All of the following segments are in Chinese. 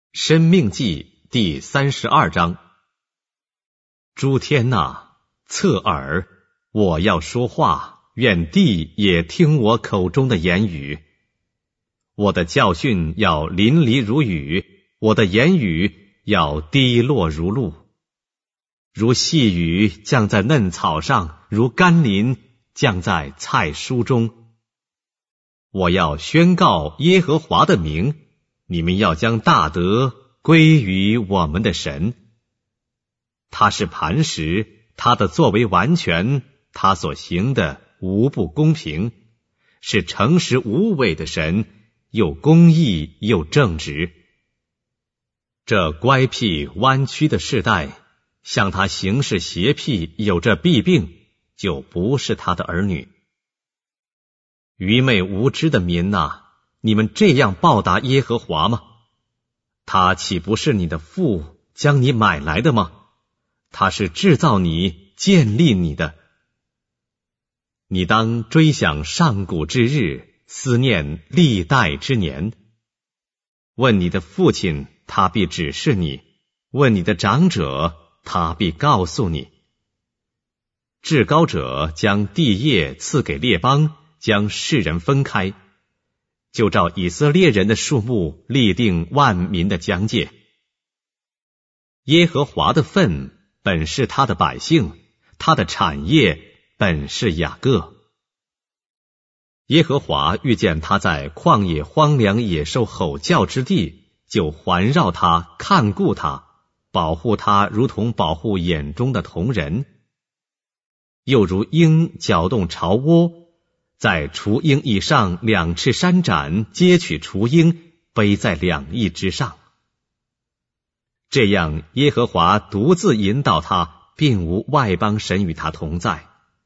申命记第32章。诸天哪，侧耳，我要说话，愿地也听我口中的言语。我的教训要淋漓如雨，我的言语要滴落如露，如细雨降在嫩草上，如甘霖降在菜蔬中。我要宣告耶和华的名，你们要将大德归于我们的神。他是磐石，他的作为完全，他所行的无不公平，是诚实无伪的神，又公义又正直。这乖僻弯曲的世代，向他行事邪僻，有着弊病，就不是他的儿女。愚昧无知的民哪，你们这样报答耶和华吗？他岂不是你的父将你买来的吗？他是制造你建立你的。你当追想上古之日，思念历代之年。问你的父亲，他必指示你；问你的长者，他必告诉你。至高者将地业赐给列邦，将世人分开，就照以色列人的数目立定万民的疆界。耶和华的份本是他的百姓，他的产业本是雅各。耶和华遇见他在旷野荒凉野兽吼叫之地，就环绕他，看顾他，保护他，如同保护眼中的瞳人。又如鹰搅动巢窝，在雏鹰以上2翅扇展，接取雏鹰，背在2翼之上。这样耶和华独自引导他，并无外邦神与他同在。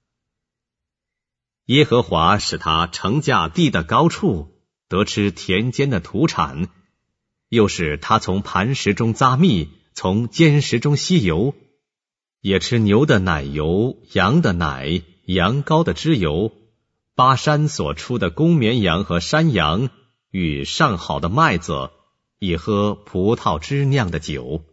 耶和华使他乘驾地的高处，得吃田间的土产，又使他从磐石中扎蜜，从坚石中吸油，也吃牛的奶油，羊的奶，羊羔的脂油，巴山所出的公绵羊和山羊，与上好的麦子，也喝葡萄汁酿的酒。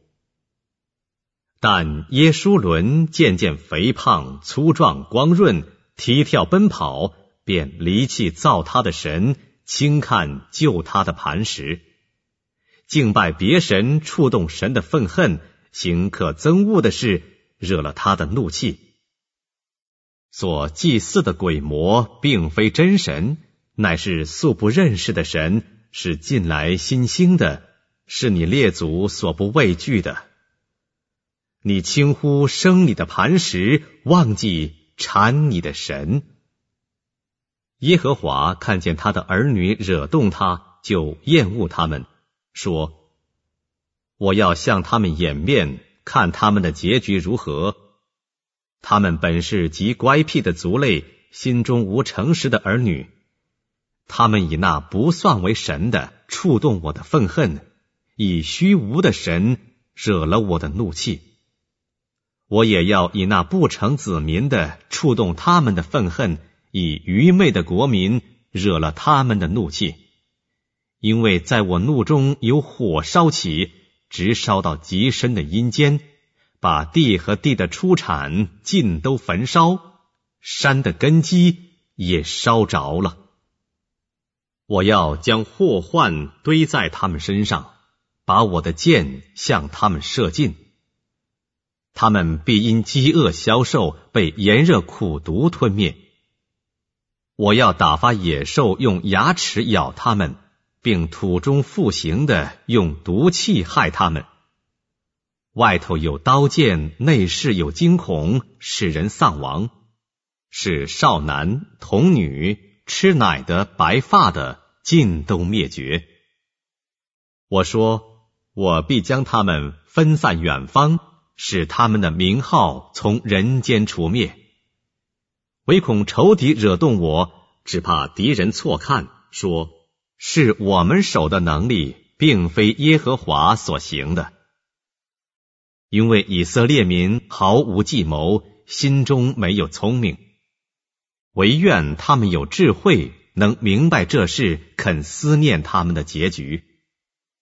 但耶书伦渐渐肥胖粗壮光润，踢跳奔跑，便离弃造他的神，轻看救他的磐石，敬拜别神，触动神的愤恨，行可憎恶的事，惹了他的怒气。所祭祀的鬼魔并非真神，乃是素不认识的神，是近来新兴的，是你列祖所不畏惧的。你轻忽生你的磐石，忘记缠你的神。耶和华看见他的儿女惹动他，就厌恶他们，说：我要向他们掩面，看他们的结局如何。他们本是极乖僻的族类，心中无诚实的儿女。他们以那不算为神的触动我的愤恨，以虚无的神惹了我的怒气。我也要以那不成子民的触动他们的愤恨，以愚昧的国民惹了他们的怒气。因为在我怒中有火烧起，直烧到极深的阴间，把地和地的出产尽都焚烧，山的根基也烧着了。我要将祸患堆在他们身上，把我的箭向他们射尽。他们必因饥饿消瘦，被炎热苦毒吞灭。我要打发野兽用牙齿咬他们，并土中复行的用毒气害他们。外头有刀剑，内室有惊恐，使人丧亡，使少男童女吃奶的白发的尽都灭绝。我说，我必将他们分散远方，使他们的名号从人间除灭。唯恐仇敌惹动我，只怕敌人错看，说是我们手的能力，并非耶和华所行的。因为以色列民毫无计谋，心中没有聪明，唯愿他们有智慧，能明白这事，肯思念他们的结局。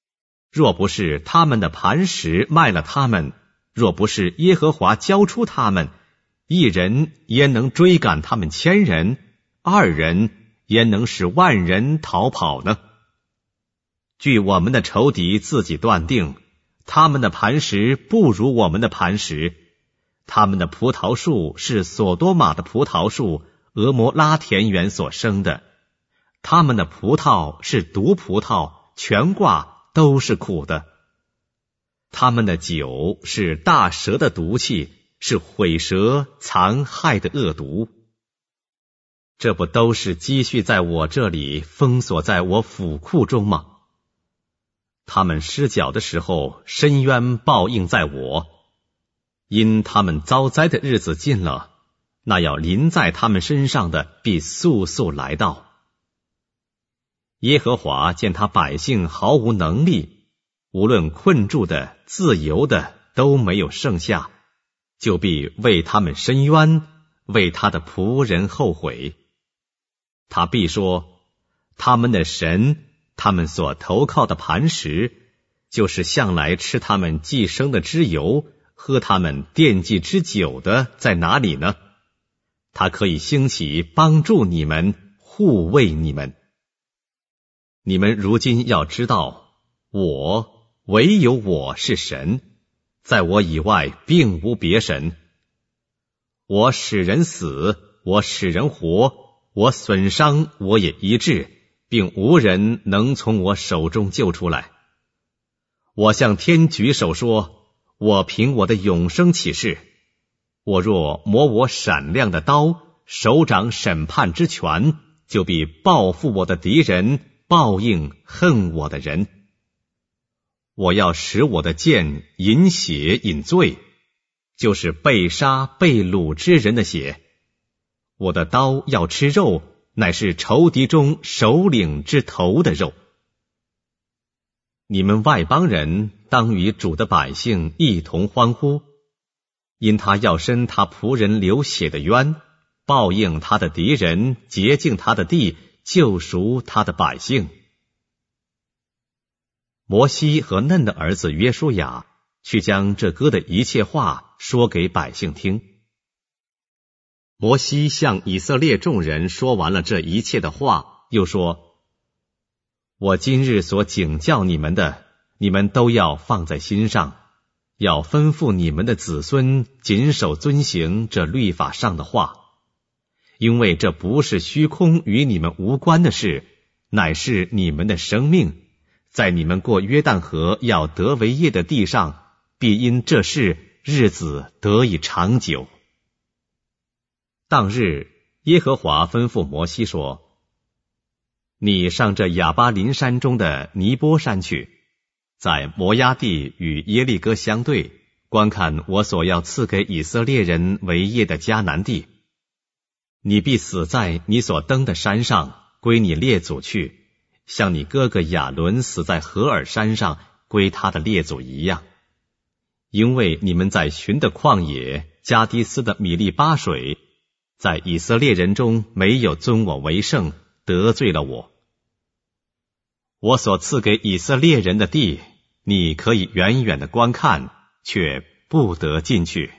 若不是他们的磐石卖了他们，若不是耶和华交出他们，一人焉能追赶他们1000人，2人焉能使万人逃跑呢？据我们的仇敌自己断定，他们的磐石不如我们的磐石，他们的葡萄树是所多玛的葡萄树，俄摩拉田园所生的，他们的葡萄是毒葡萄，全挂都是苦的。他们的酒是大蛇的毒气，是毁蛇残害的恶毒。这不都是积蓄在我这里，封锁在我府库中吗？他们失脚的时候，深渊报应在我。因他们遭灾的日子近了，那要临在他们身上的必速速来到。耶和华见他百姓毫无能力，无论困住的、自由的都没有剩下，就必为他们伸冤，为他的仆人后悔。他必说，他们的神，他们所投靠的磐石，就是向来吃他们寄生的脂油，喝他们奠祭之酒的，在哪里呢？他可以兴起帮助你们，护卫你们。你们如今要知道，唯有我是神，在我以外并无别神。我使人死，我使人活，我损伤，我也医治，并无人能从我手中救出来。我向天举手说，我凭我的永生起誓，我若磨我闪亮的刀，手掌审判之权，就必报复我的敌人，报应恨我的人。我要使我的剑饮血饮醉，就是被杀被掳之人的血。我的刀要吃肉，乃是仇敌中首领之头的肉。你们外邦人当与主的百姓一同欢呼，因他要伸他仆人流血的冤，报应他的敌人，洁净他的地，救赎他的百姓。摩西和嫩的儿子约书亚去将这歌的一切话说给百姓听。摩西向以色列众人说完了这一切的话，又说，我今日所警教你们的，你们都要放在心上，要吩咐你们的子孙谨守遵行这律法上的话，因为这不是虚空与你们无关的事，乃是你们的生命，在你们过约旦河要得为业的地上，必因这事日子得以长久。当日耶和华吩咐摩西说，你上这亚巴林山中的尼波山去，在摩押地与耶利哥相对，观看我所要赐给以色列人为业的迦南地。你必死在你所登的山上，归你列祖去，像你哥哥亚伦死在何珥山上，归他的列祖一样。因为你们在寻的旷野，加低斯的米利巴水，在以色列人中没有尊我为圣，得罪了我。我所赐给以色列人的地，你可以远远的观看，却不得进去。